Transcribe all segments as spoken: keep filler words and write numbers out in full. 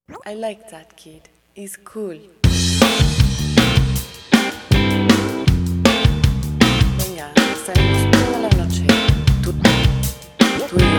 I like that kid. He's cool. Venga, salimos toda la noche. Tú, tú y yo.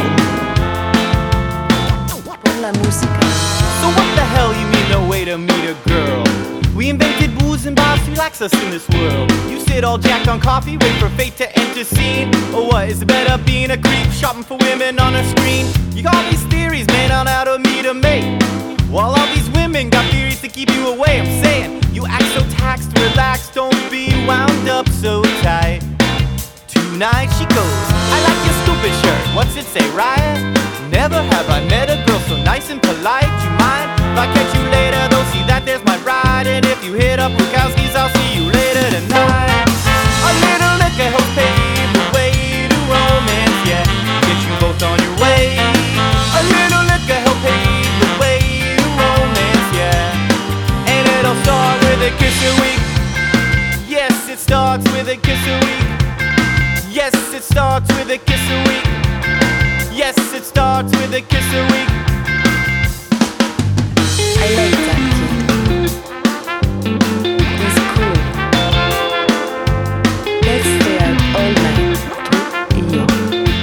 Pon la música. So what the hell you mean no way to meet a girl? We invented booze and bobs to relax us in this world. You sit all jacked on coffee, wait for fate to enter scene. Or what, is it better being a creep, shopping for women on a screen? You got all these theories, man, on how to meet a mate, while all these women got theories to keep you away. I'm saying, you act so taxed, relax, don't be wound up so tight. Tonight she goes, I like your stupid shirt, what's it say, Riot? Never have I met a girl so nice and polite. You mind if I catch you later, though, see that there's my ride. And if you hit up Bukowski's, I'll see you later tonight. A little liquor helps pave the way to romance, yeah, get you both on your way. A little liquor helps pave the way to romance, yeah, and it'll start with a kiss a week. Yes, it starts with a kiss a week. Yes, it starts with a kiss a week. Yes, it starts with a kiss a week. I like that kid. He's cool. Let's stay out all night. Tú y yo.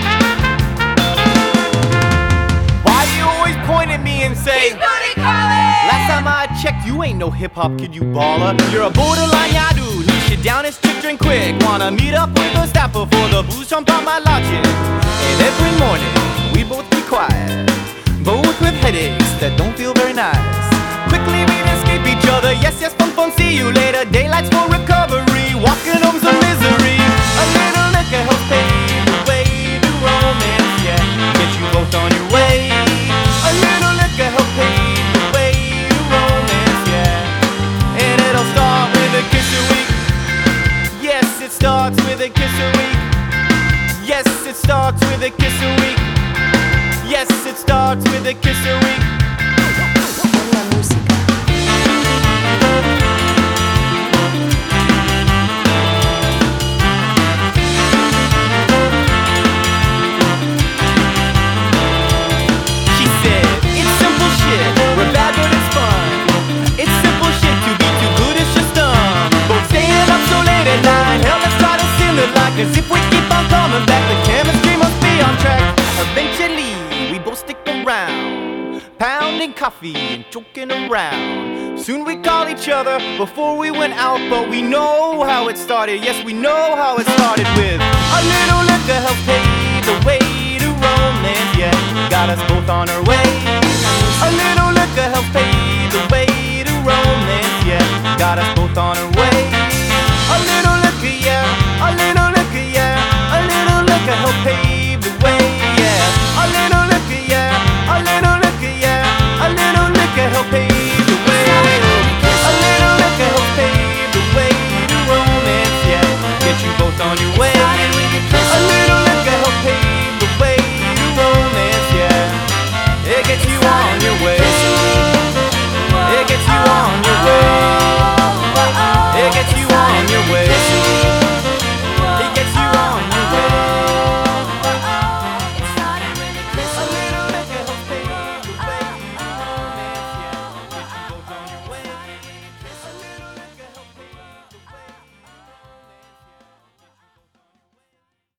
Why do you always point at me and say, He's booty calling! last time I checked, you ain't no hip-hop kid, you baller. You're a borderline ya dude who shit down his chick drink quick. Wanna meet up with a staffer for the booze jump on my logic. And every morning we both be quiet, both with headaches that don't feel very nice. Quickly we'd escape each other, yes, yes, fun, fun, see you later. Daylight's for recovery, walking home's a misery. A little liquor helps pave the way to romance, yeah, get you both on your way. A little liquor helps pave the way to romance, yeah, and it'll start with a kiss a week. Yes, it starts with a kiss a week. Yes, it starts with a kiss a week. Yes, it starts with a kiss a week. Pon la música. She said, it's simple shit, we're bad but it's fun. It's simple shit, to be too good it's just dumb. Both staying up so late at night, hell let's try to seal it like as if we keep on coming back. The chemistry must be on track. Eventually we both stick around, pounding coffee and joking around. Soon we call each other before we went out, but we know how it started. Yes, we know how it started with a little liquor helped pave the way to romance, yeah, got us both on our way. A little liquor helped